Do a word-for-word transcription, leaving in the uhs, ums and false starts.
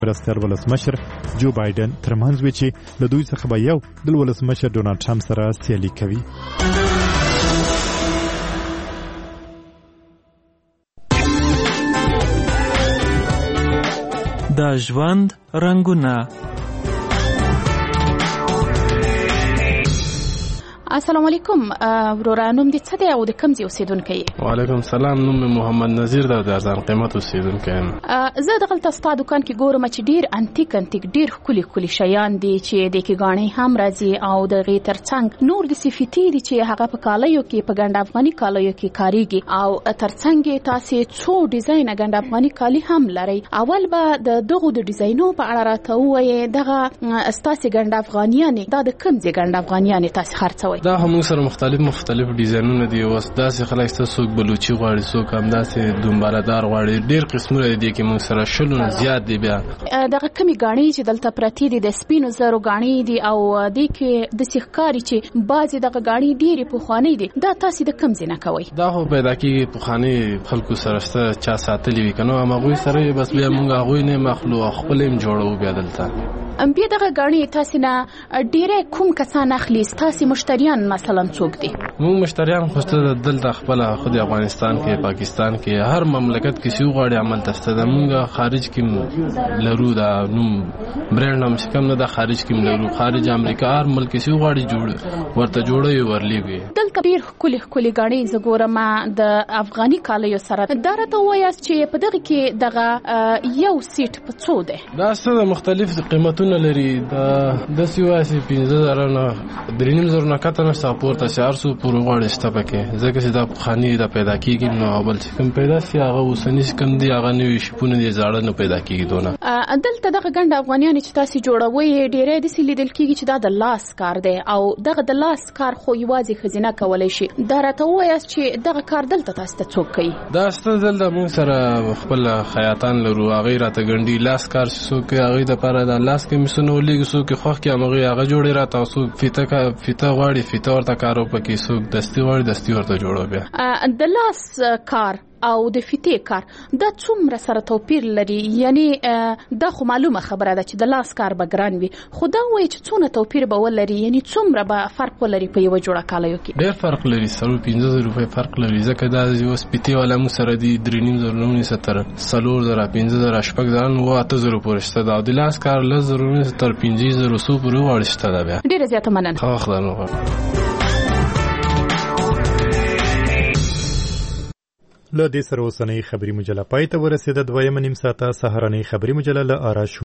مرستیال ولسمشر جو بایدن ترمنځ وی چې له دوی څخه به یو د ولسمشر ډونالډ ټرمپ سره سیالي کوي. د ژوند رنګونه. السلام علیکم وروره، نوم دې څه دی او د کوم ځای اوسیدونکی یې؟ وعلیکم السلام، نوم مې محمد نذیر دی او د ارزان قیمت اوسیدونکی یم. زه دغلته ستا دکان کې ګورم چې ډیر انتیک انتیک ډیر ښکلي ښکلي شیان دي چې د کې ګاڼې هم راځي او د هغې تر څنګ نور داسې فیتې دي چې هغه په کالیو کې په ګنډ افغاني کالیو کې کاریږي او تر څنګ یې تاسې څو ډیزاینه ګنډ افغاني کالي هم لرئ. اول به د دغو د ډیزاینو په اړه راته ووایې، دغه ستاسې ګنډ افغانیانې دا د کوم ځای ګنډ افغانیانې تاسې خرڅوئ؟ دا هم موږ سره مختلف مختلف ډیزاینونه دي. اوس داسې خلک شته، څوک بلوچي غواړي، څوک همداسې دومبارهدار غواړي، ډېر قسمونه دي کې موږ سره شلو نه زیات دي. بیا دغه کمې ګاڼې چې دلته پرتې دي د سپینو زرو ګاڼې دي او دې کې داسې ښکاري چې بعضې دغه ګاڼې ډېرې پخوانۍ دي. دا تاسې د کوم ځای نه کوئ؟ دا خو پیدا کېږي پخواني خلکو سره شته، چا ساتلي وي که نه، همهغوی سره یې بس بیا موږ هغوی نه مخلو او خپل یې جوړوو. بیا دلته بیا دغه ګاڼې تاسې نه ډېری کوم کسان اخلي؟ ستاسې مشتریان مثلا څوک دي؟ موږ مشتریان خو شته دلته خپله خو د افغانستان کې، پاکستان کې، هر مملکت کې چې وغواړي عملته شته ده. موږ خارج کې لرو، دا نوم برانډ هم چې کم نه ده، خارج کې لرو، خارج امریکا هر ملک کې چې وغواړي جوړ ورته جوړوي ورلیږي. دلته ډېر ښکلي ښکلي ګاڼې زه ګورم د افغاني کالیو سره. دا راته ووایاست چې په دغه کې دغه یو سیټ په څو دی؟ دا څه ده، مختلف قیمتونه لري. دا داسې وایي پنځه زره نه درې نیم زره نه کته نشته، پورته چې هر څو پورې غواړي شته پکې، ځکه چې دا پخواني دا پیدا کېږي نو بل چې کوم پیدا شي هغه اوسني چې کوم دي هغه نوي شپونه دي، زاړه نه پیدا کېږي دونه. دلته دغه ګنډ افغانیانې چې تاسې جوړوئ ډېری داسې لیدل کېږي چې دا د لاس کار دی او دغه د لاس کار خو یوازې ښځینه کولی شي. دا راته ووایاست چې دغه کار دلته تاسو ته څوک کوي؟ دا شته دلته موږ سره خپل خیاطان لرو، هغوی راته ګنډي. لاس کار چې څوک کوي هغوی دپاره د لاس کې مسونه ولېږي، څوک یې خوښ کړي همهغوی هغه جوړوي راته، او څوک فیته فیته غواړي فیته ورته کارو پکې، څوک دستي غواړي دستي ورته جوړو. بیا د لاس کار او د فیتې کار دا څومره سره توپیر لري؟ یعنی دا خو معلومه خبره ده چې د لاس کار به ګران وي، خو دا وایي چې څونه توپیر به ولري، یعنی څومره به فرق ولري په یوه جوړه کالیو کې؟ ډېر فرق لري، څلور پنځه زره روپۍ فرق لري، ځکه دا اوس فیتې والا موږ سره دي درې نیم زره نه ونیسه تر څلور زره پنځه زره شپږ زره اوه اته زره پورې شته ده، او د لاس کار لس زره ونیسه تر پنځه زره څو پورې وغواړي شته ده. بیا ډېره زیاته مننه. ښه وخت در وغواړم. له دې سره اوسنۍ خبري مجله پای ته ورسېده. دویمه نیم ساعته سهارنۍ خبري مجله له آرا